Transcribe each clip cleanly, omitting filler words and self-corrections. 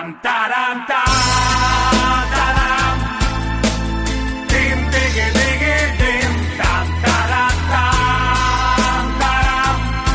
Там-тарам-та, тарам, дым-дыги-дыги-дым, там-тарам-там, тарам,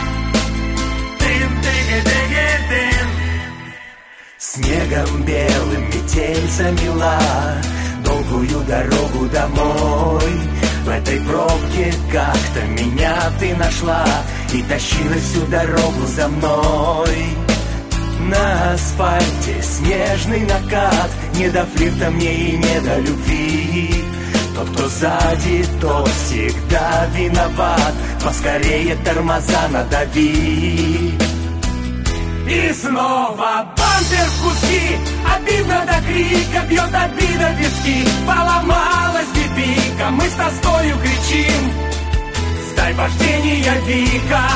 дым-дыги-дыги-дым. Снегом белым метель замела долгую дорогу домой. В этой пробке как-то меня ты нашла и тащила всю дорогу за мной. На асфальте снежный накат, не до флирта мне и не до любви. Тот, кто сзади, тот всегда виноват. Поскорее тормоза надави. И снова бампер в куски, обидно до крика, бьет обида в виски. Поломалась бибика, мы с тоскою кричим: сдай вождения Вика.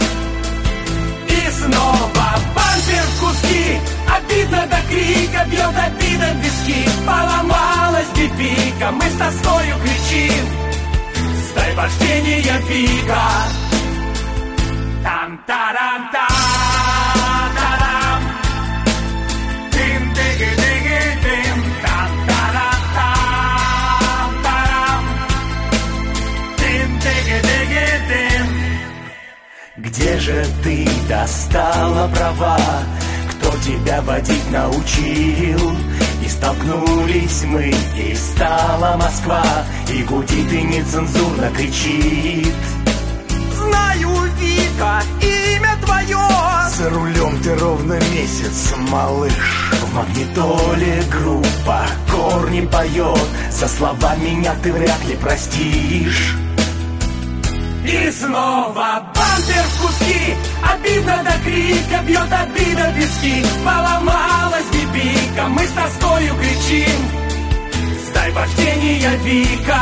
И снова бампер в куски, обидно до крика, бьет обида в виски. Поломалась бибика, мы с тоскою кричим: сдай вождения Вика. Там-тарам-та. Где же ты достала права? Кто тебя водить научил? И столкнулись мы, и стала Москва, и гудит, и нецензурно кричит. Знаю, Вика, имя твое. За рулем ты ровно месяц, малыш. В магнитоле группа корни поет. За слова меня ты вряд ли простишь. И снова бампер в куски, обидно до крика, бьет обида в виски. Поломалась бибика, мы с тоскою кричим: сдай вождения Вика.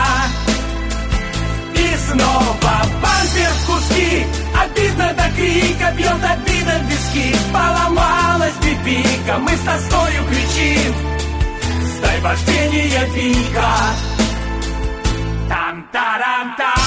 И снова бампер в куски, обидно до крика, бьет обида в виски. Поломалась бибика, мы с тоскою кричим: сдай вождения Вика. Там-тарам-та.